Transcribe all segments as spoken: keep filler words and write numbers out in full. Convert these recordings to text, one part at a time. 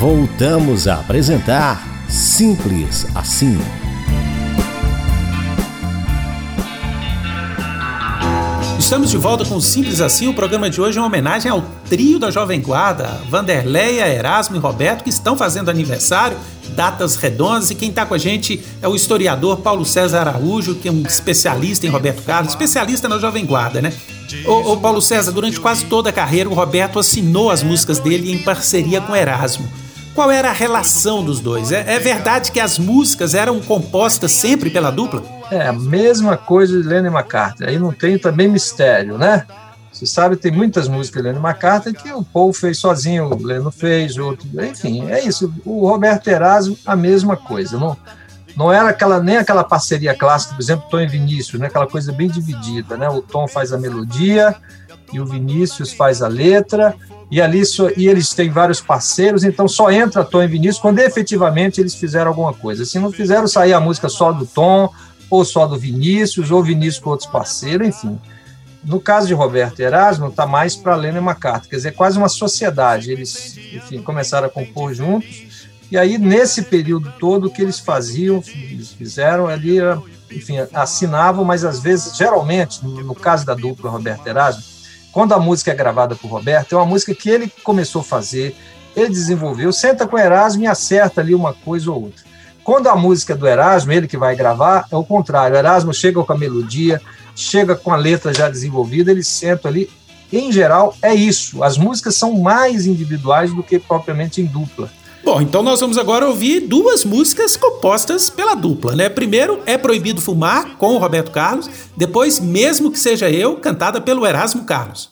voltamos a apresentar Simples Assim. Estamos de volta com Simples Assim. O programa de hoje é uma homenagem ao trio da Jovem Guarda, Vanderleia, Erasmo e Roberto, que estão fazendo aniversário, datas redondas, e quem está com a gente é o historiador Paulo César Araújo, que é um especialista em Roberto Carlos, especialista na Jovem Guarda, né? Ô, ô Paulo César, durante quase toda a carreira, o Roberto assinou as músicas dele em parceria com Erasmo. Qual era a relação dos dois? É, é verdade que as músicas eram compostas sempre pela dupla? É a mesma coisa de Lennon e McCartney. Aí não tem também mistério, né? Você sabe, tem muitas músicas de Lennon e McCartney que o Paul fez sozinho, o Lennon fez, outro... Enfim, é isso. O Roberto e Erasmo, a mesma coisa. Não, não era aquela, nem aquela parceria clássica, por exemplo, Tom e Vinícius, né? Aquela coisa bem dividida, né? O Tom faz a melodia e o Vinícius faz a letra. E ali só, e eles têm vários parceiros, então só entra Tom e Vinícius quando efetivamente eles fizeram alguma coisa. Se não fizeram, sair a música só do Tom, ou só do Vinícius, ou Vinícius com outros parceiros, enfim. No caso de Roberto e Erasmo, está mais para Lennon e McCartney, quer dizer, é quase uma sociedade. Eles, enfim, começaram a compor juntos, e aí nesse período todo o que eles faziam, eles fizeram ali, enfim, assinavam, mas às vezes, geralmente, no caso da dupla Roberto e Erasmo, quando a música é gravada por Roberto, é uma música que ele começou a fazer, ele desenvolveu, senta com o Erasmo e acerta ali uma coisa ou outra. Quando a música é do Erasmo, ele que vai gravar, é o contrário. O Erasmo chega com a melodia, chega com a letra já desenvolvida, eles sentam ali. Em geral, é isso. As músicas são mais individuais do que propriamente em dupla. Bom, então nós vamos agora ouvir duas músicas compostas pela dupla, né? Primeiro, É Proibido Fumar, com o Roberto Carlos. Depois, Mesmo Que Seja Eu, cantada pelo Erasmo Carlos.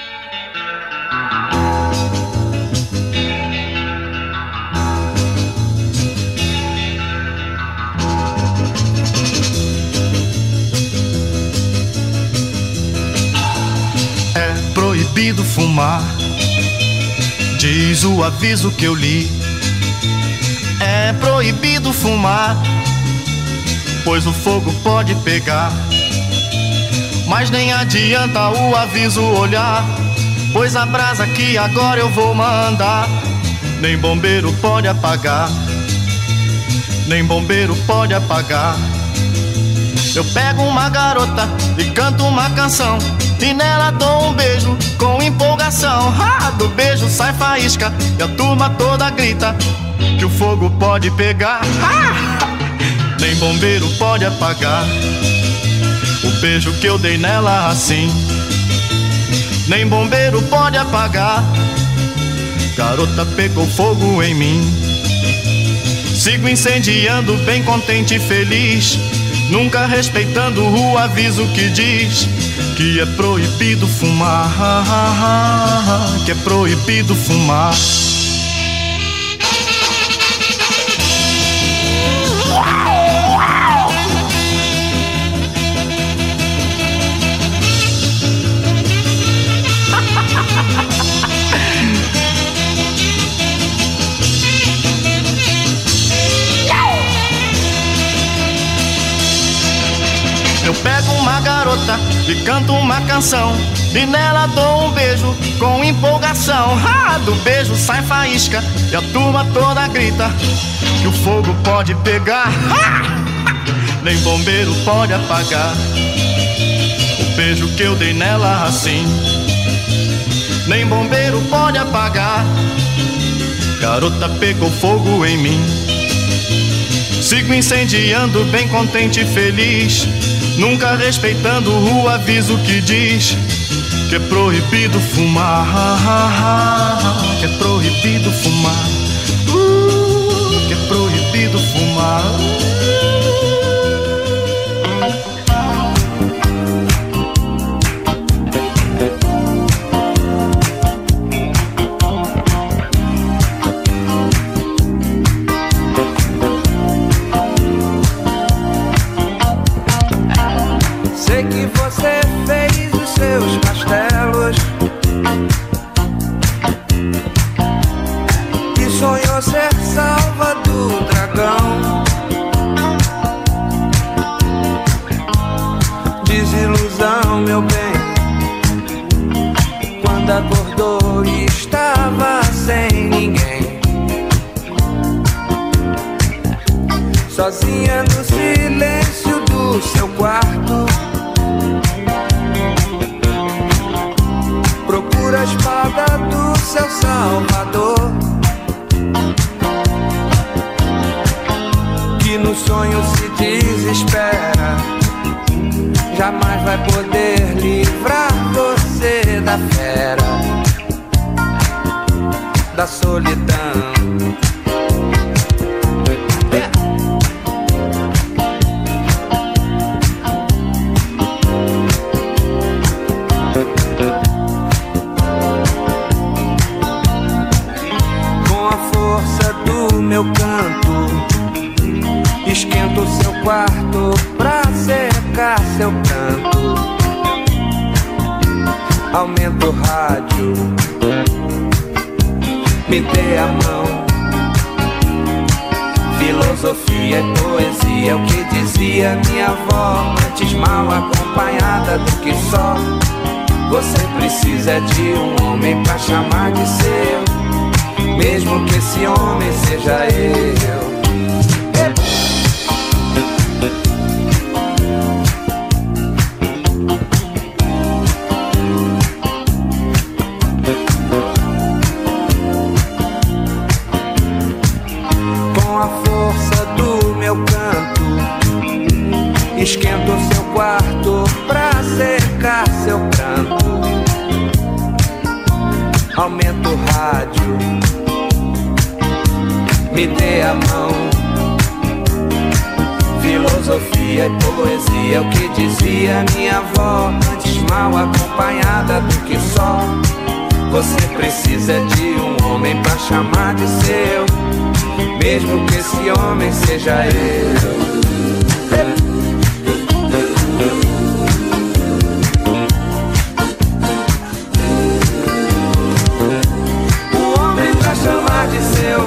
É proibido fumar, diz o aviso que eu li. É proibido fumar, pois o fogo pode pegar. Mas nem adianta o aviso olhar, pois a brasa que agora eu vou mandar, nem bombeiro pode apagar, nem bombeiro pode apagar. Eu pego uma garota e canto uma canção, e nela dou um beijo com empolgação. Ah, do beijo sai faísca e a turma toda grita que o fogo pode pegar. Ah! Nem bombeiro pode apagar o beijo que eu dei nela assim. Nem bombeiro pode apagar, garota pegou fogo em mim. Sigo incendiando bem contente e feliz, nunca respeitando o aviso que diz que é proibido fumar, que é proibido fumar. Eu pego uma garota e canto uma canção, e nela dou um beijo com empolgação. Ah, do beijo sai faísca e a turma toda grita que o fogo pode pegar. Ah! Nem bombeiro pode apagar o beijo que eu dei nela assim. Nem bombeiro pode apagar, garota pegou fogo em mim. Sigo incendiando bem contente e feliz, nunca respeitando o aviso que diz que é proibido fumar, que é proibido fumar, uh, que é proibido fumar. Sei que você fez os seus castelos e sonhou ser salva do dragão. sozinha no silêncio do seu quarto. Procura a espada do seu salvador, que no sonho se desespera, jamais vai poder livrar você da fera, da solidão. Com a força do meu canto, esquento o seu quarto pra secar seu pranto. Aumenta o rádio, me dê a mão. Filosofia e poesia é o que dizia minha avó, antes mal acompanhada do que só. Você precisa de um homem pra chamar de seu, mesmo que esse homem seja eu. Esquenta o seu quarto pra secar seu pranto. Aumenta o rádio, me dê a mão. Filosofia e poesia é o que dizia minha avó, antes mal acompanhada do que só. Você precisa de um homem pra chamar de seu, mesmo que esse homem seja eu. Chamar de seu,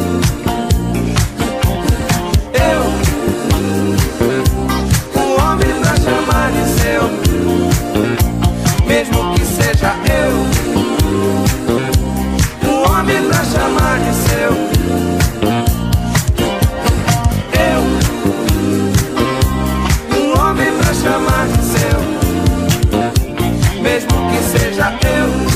eu, um homem pra chamar de seu, mesmo que seja eu, um homem pra chamar de seu, eu, um homem pra chamar de seu, mesmo que seja eu.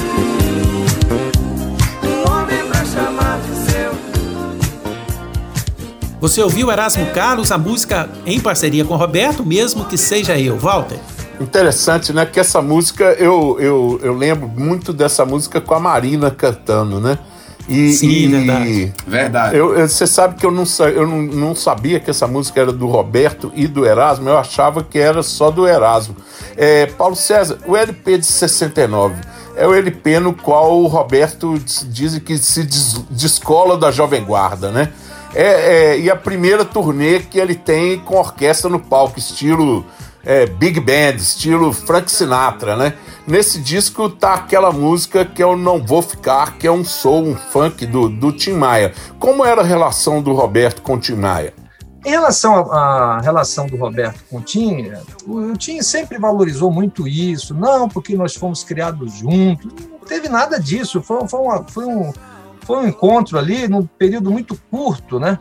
Você ouviu Erasmo Carlos, a música em parceria com Roberto, mesmo que seja eu. Walter. Interessante, né? Que essa música, eu, eu, eu lembro muito dessa música com a Marina cantando, né? E, Sim, e, verdade. Verdade. Eu, eu, você sabe que eu, não, eu não, não sabia que essa música era do Roberto e do Erasmo, eu achava que era só do Erasmo. É, Paulo César, o L P de sessenta e nove é o L P no qual o Roberto diz que se des, descola da Jovem Guarda, né? É, é, e a primeira turnê que ele tem com orquestra no palco, estilo é, Big Band, estilo Frank Sinatra, né? Nesse disco tá aquela música que eu Não Vou Ficar, que é um soul, um funk do, do Tim Maia. Como era a relação do Roberto com o Tim Maia? Em relação à relação do Roberto com o Tim, o Tim sempre valorizou muito isso. Não, porque nós fomos criados juntos. Não teve nada disso. Foi, foi, uma, foi um... Foi um encontro ali num período muito curto, né?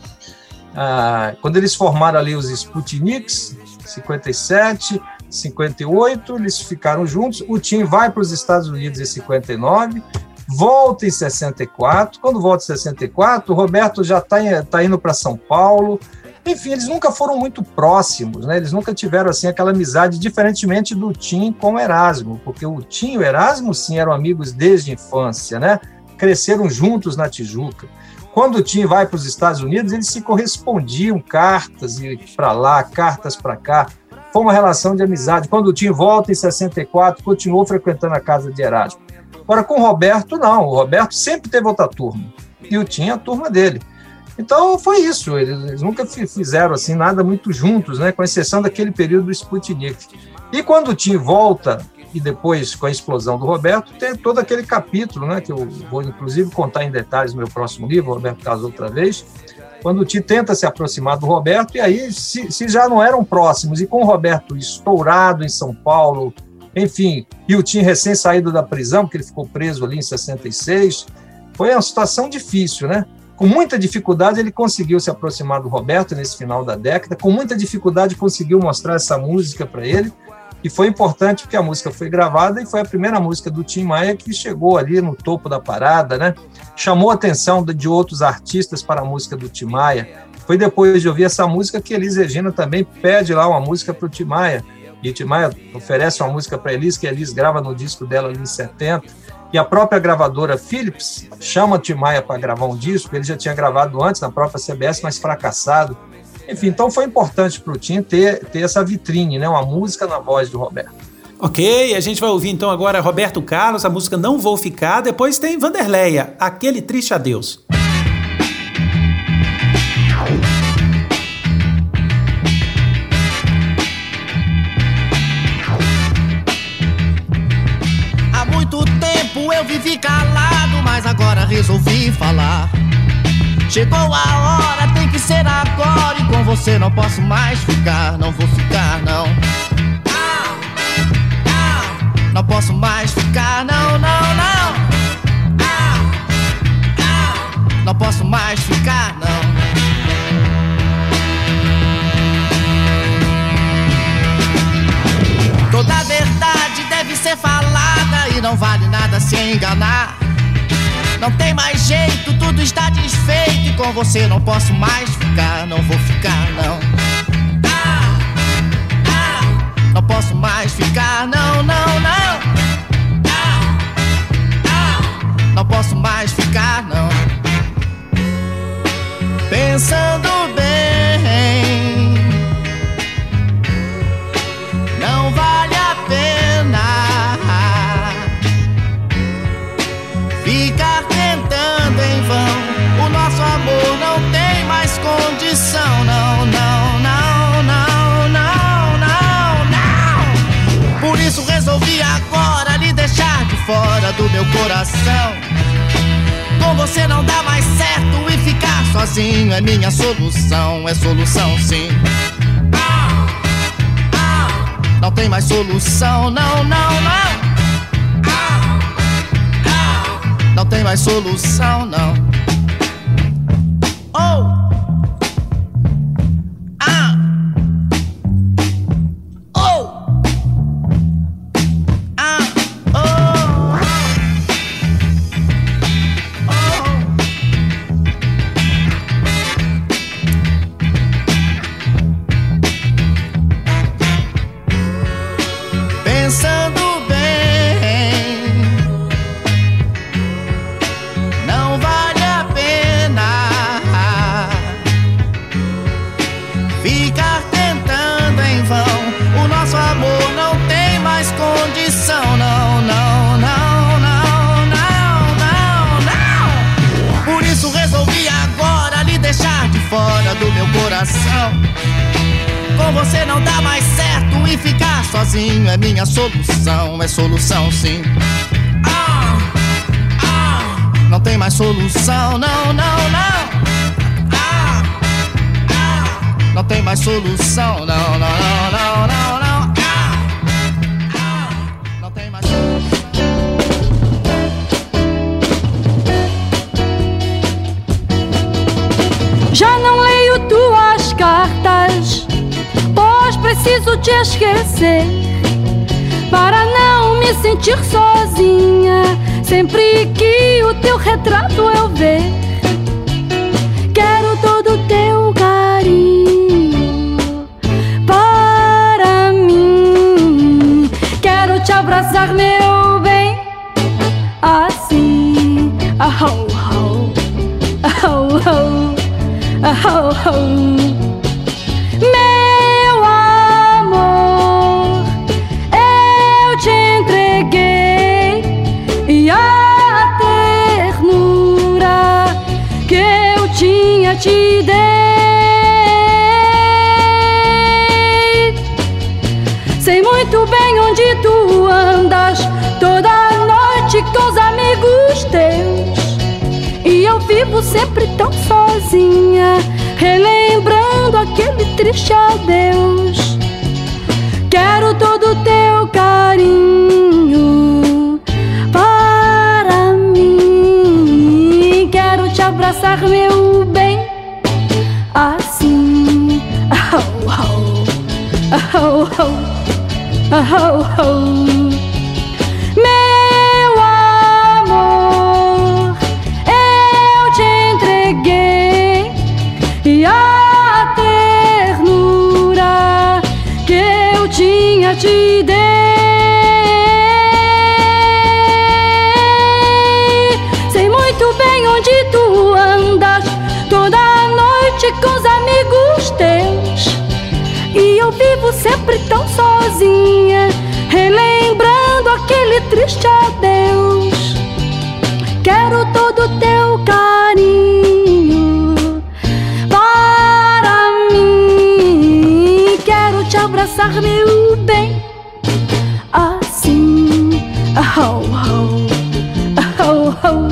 Ah, quando eles formaram ali os Sputniks, cinquenta e sete, cinquenta e oito, eles ficaram juntos. O Tim vai para os Estados Unidos em cinquenta e nove, volta em sessenta e quatro. Quando volta em sessenta e quatro, o Roberto já está tá indo para São Paulo. Enfim, eles nunca foram muito próximos, né? Eles nunca tiveram assim aquela amizade, diferentemente do Tim com o Erasmo, porque o Tim e o Erasmo, sim, eram amigos desde a infância, né? Cresceram juntos na Tijuca. Quando o Tim vai para os Estados Unidos, eles se correspondiam, cartas para lá, cartas para cá. Foi uma relação de amizade. Quando o Tim volta em sessenta e quatro, continuou frequentando a casa de Erasmo. Agora, com o Roberto, não. O Roberto sempre teve outra turma. E o Tim, a turma dele. Então, foi isso. Eles, eles nunca fizeram assim, nada muito juntos, né? Com exceção daquele período do Sputnik. E quando o Tim volta, e depois, com a explosão do Roberto, tem todo aquele capítulo, né, que eu vou, inclusive, contar em detalhes no meu próximo livro, o Roberto Carlos outra vez, quando o Tim tenta se aproximar do Roberto, e aí, se, se já não eram próximos, e com o Roberto estourado em São Paulo, enfim, e o Tim recém saído da prisão, porque ele ficou preso ali em sessenta e seis, foi uma situação difícil, né? Com muita dificuldade, ele conseguiu se aproximar do Roberto nesse final da década, com muita dificuldade conseguiu mostrar essa música para ele, e foi importante porque a música foi gravada e foi a primeira música do Tim Maia que chegou ali no topo da parada, né? Chamou a atenção de outros artistas para a música do Tim Maia. Foi depois de ouvir essa música que Elis Regina também pede lá uma música para o Tim Maia, e o Tim Maia oferece uma música para Elis, que a Elis grava no disco dela ali em setenta, e a própria gravadora Philips chama o Tim Maia para gravar um disco, ele já tinha gravado antes na própria C B S, mas fracassado. Enfim, então foi importante para o Tim ter, ter essa vitrine, né? Uma música na voz do Roberto. Ok, a gente vai ouvir então agora Roberto Carlos, a música Não Vou Ficar, depois tem Vanderleia, Aquele Triste Adeus. Há muito tempo eu vivi calado, mas agora resolvi falar. Chegou a hora, tem que ser agora, e com você não posso mais ficar, não vou ficar, não. Não posso mais ficar, não, não, não. Não posso mais ficar, não. Toda a verdade deve ser falada e não vale nada se enganar. Não tem mais jeito, tudo está desfeito, e com você não posso mais ficar, não vou ficar, não. Não posso mais ficar, não, não, não. Não posso mais ficar, não. Pensando bem, não vale a pena ficar tentando em vão. O nosso amor não tem mais condição, não, não, não, não, não, não, não. Por isso resolvi agora lhe deixar de fora do meu coração. Com você não dá mais certo e ficar sozinho é minha solução, é solução sim. Não tem mais solução, não, não, não. Não tem mais solução, não. Oh! Ah! Oh! Ah! Oh! Oh! Pensando condição, não, não, não, não, não, não, não. Por isso resolvi agora lhe deixar de fora do meu coração. Com você não dá mais certo e ficar sozinho é minha solução, é solução sim. Ah, ah, não tem mais solução, não, não, não. Ah, ah, não tem mais solução, não, não, não, não, não, não. Já não leio tuas cartas, pois preciso te esquecer, para não me sentir sozinha, sempre que o teu retrato eu ver. Quero todo o teu carinho para mim, quero te abraçar, meu bem, assim. Oh, oh, oh, oh. Oh, oh. Meu amor, eu te entreguei, e a ternura que eu tinha te dei. Sei muito bem onde tu andas toda noite com os amigos teus, e eu vivo sempre tão sozinha, relembrando aquele triste adeus. Quero todo o teu carinho para mim, quero te abraçar, meu bem, assim. Oh, oh, oh, oh, oh, oh. Meu amor, eu te entreguei e a ternura que eu tinha te dei. Sei muito bem onde tu andas toda noite com os amigos teus, e eu vivo sempre tão sozinha, relembrando aquele triste adeus. Quero todo o teu carinho para mim, quero te abraçar, meu bem, assim. Oh, oh, oh, oh,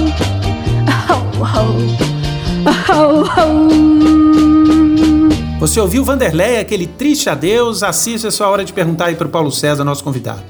oh, oh, oh. Você ouviu, Vanderleia, aquele triste adeus? Assista, é sua hora de perguntar aí para o Paulo César, nosso convidado.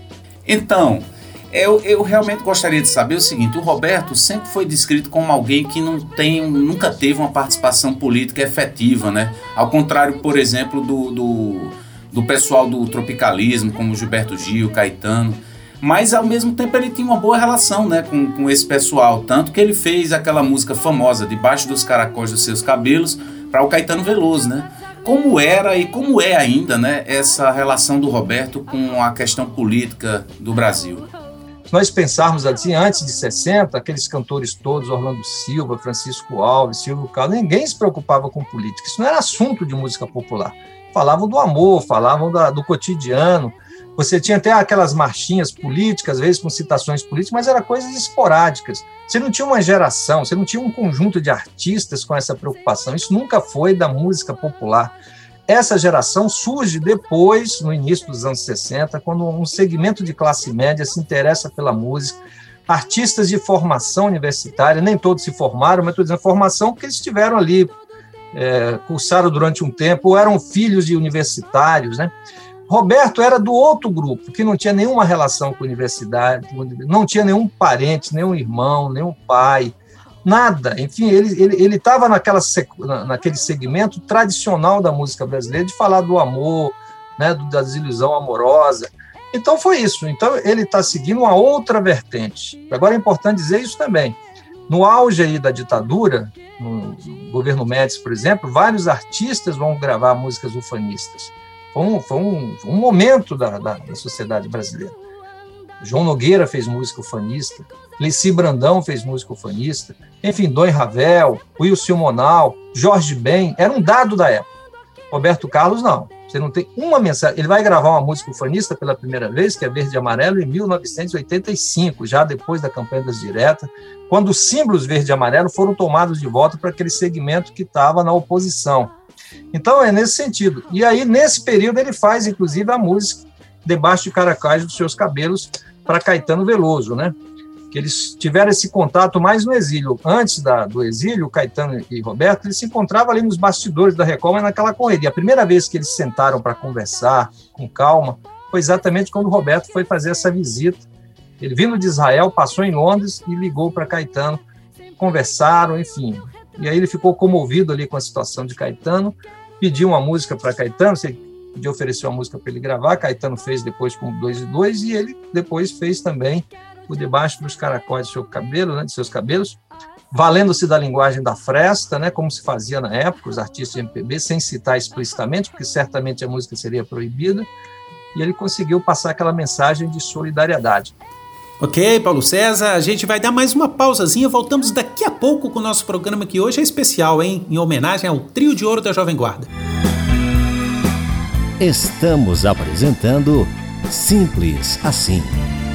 Então, eu, eu realmente gostaria de saber o seguinte: o Roberto sempre foi descrito como alguém que não tem, nunca teve uma participação política efetiva, né? Ao contrário, por exemplo, do, do, do pessoal do tropicalismo, como Gilberto Gil, Caetano. Mas, ao mesmo tempo, ele tinha uma boa relação, né, com, com esse pessoal. Tanto que ele fez aquela música famosa, Debaixo dos Caracóis dos Seus Cabelos, para o Caetano Veloso, né? Como era e como é ainda, né, essa relação do Roberto com a questão política do Brasil? Se nós pensarmos assim, antes de sessenta, aqueles cantores todos, Orlando Silva, Francisco Alves, Silvio Carlos, ninguém se preocupava com política. Isso não era assunto de música popular. Falavam do amor, falavam da, do cotidiano. Você tinha até aquelas marchinhas políticas, às vezes com citações políticas, mas eram coisas esporádicas. Você não tinha uma geração, você não tinha um conjunto de artistas com essa preocupação. Isso nunca foi da música popular. Essa geração surge depois, no início dos anos sessenta, quando um segmento de classe média se interessa pela música. Artistas de formação universitária, nem todos se formaram, mas estou dizendo formação porque eles estiveram ali, é, cursaram durante um tempo, ou eram filhos de universitários, né? Roberto era do outro grupo, que não tinha nenhuma relação com a universidade, não tinha nenhum parente, nenhum irmão, nenhum pai, nada. Enfim, ele estava naquela naquele segmento tradicional da música brasileira, de falar do amor, né, da desilusão amorosa. Então foi isso. Então ele está seguindo uma outra vertente. Agora é importante dizer isso também. No auge aí da ditadura, no governo Médici, por exemplo, vários artistas vão gravar músicas ufanistas. Foi um, foi um, um momento da, da, da sociedade brasileira. João Nogueira fez música ufanista, Leci Brandão fez música ufanista, enfim, Dom Ravel, Wilson Monal, Jorge Ben, era um dado da época. Roberto Carlos, não. Você não tem uma mensagem. Ele vai gravar uma música ufanista pela primeira vez, que é Verde e Amarelo, em mil novecentos e oitenta e cinco, já depois da campanha das diretas, quando os símbolos verde e amarelo foram tomados de volta para aquele segmento que estava na oposição. Então, é nesse sentido. E aí, nesse período, ele faz, inclusive, a música Debaixo de Caracóis dos Seus Cabelos para Caetano Veloso, né? Que eles tiveram esse contato mais no exílio. Antes da, do exílio, Caetano e Roberto, eles se encontravam ali nos bastidores da Record, mas naquela correria. A primeira vez que eles sentaram para conversar com calma foi exatamente quando o Roberto foi fazer essa visita. Ele vindo de Israel, passou em Londres e ligou para Caetano, conversaram, enfim. E aí ele ficou comovido ali com a situação de Caetano, pediu uma música para Caetano, você pediu, ofereceu uma música para ele gravar, Caetano fez depois com dois e dois, e ele depois fez também o Debaixo dos Caracóis do Seu Cabelo, né, de Seus Cabelos, valendo-se da linguagem da fresta, né, como se fazia na época, os artistas de M P B, sem citar explicitamente, porque certamente a música seria proibida, e ele conseguiu passar aquela mensagem de solidariedade. Ok, Paulo César, a gente vai dar mais uma pausazinha, voltamos daqui a pouco com o nosso programa, que hoje é especial, hein? Em homenagem ao Trio de Ouro da Jovem Guarda. Estamos apresentando Simples Assim.